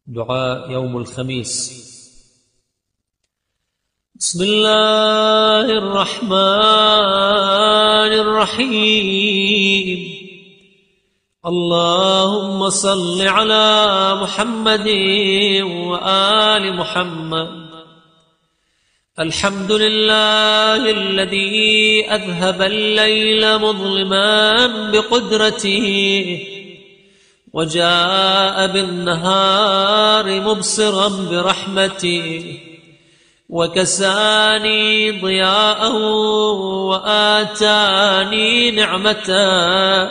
دعاء يوم الخميس. بسم الله الرحمن الرحيم. اللهم صل على محمد وآل محمد. الحمد لله الذي أذهب الليل مظلما بقدرته وجاء بالنهار مبصرا برحمته وكساني ضياءه وآتاني نعمته.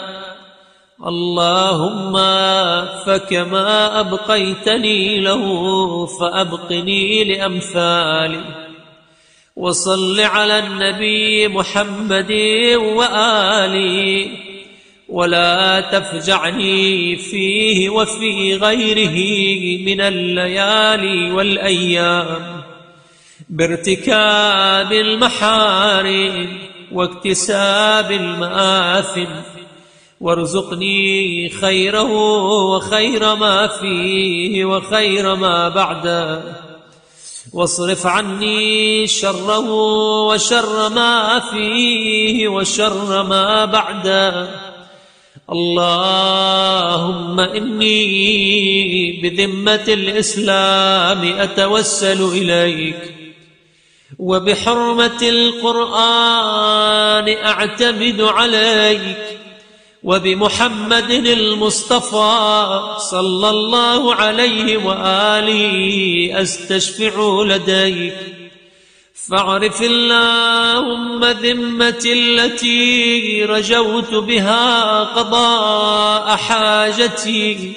اللهم فكما أبقيتني له فأبقني لأمثالي. وصل على النبي محمد وآله ولا تفجعني فيه وفي غيره من الليالي والأيام بارتكاب المحارم واكتساب المآثم، وارزقني خيره وخير ما فيه وخير ما بعده، واصرف عني شره وشر ما فيه وشر ما بعده. اللهم إني بذمة الإسلام أتوسل إليك، وبحرمة القرآن أعتمد عليك، وبمحمد المصطفى صلى الله عليه وآله أستشفع لديك. فاعرف اللهم ذمتي التي رجوت بها قضاء حاجتي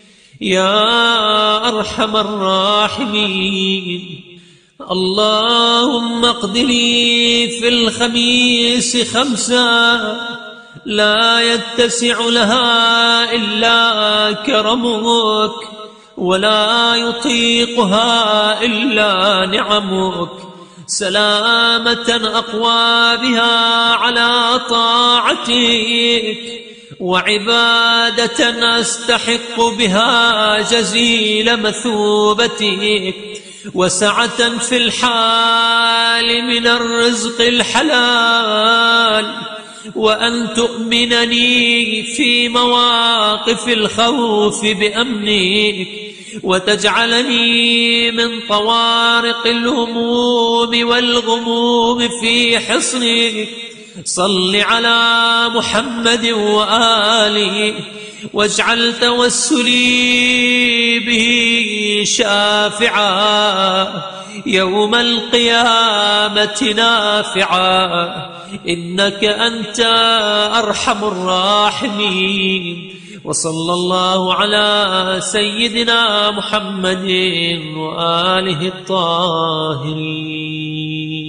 يا أرحم الراحمين. اللهم اقض لي في الخميس 5 لا يتسع لها إلا كرمك ولا يطيقها إلا نعمك، سلامة أقوى بها على طاعتك، وعبادة أستحق بها جزيل مثوبتك، وسعة في الحال من الرزق الحلال، وأن تؤمنني في مواقف الخوف بأمنك، وتجعلني من طوارق الهموم والغموم في حصنك. صل على محمد وآله، واجعل توسلي به شافعا يوم القيامة نافعا، إنك أنت أرحم الراحمين. وصلى الله على سيدنا محمد وآله الطاهرين.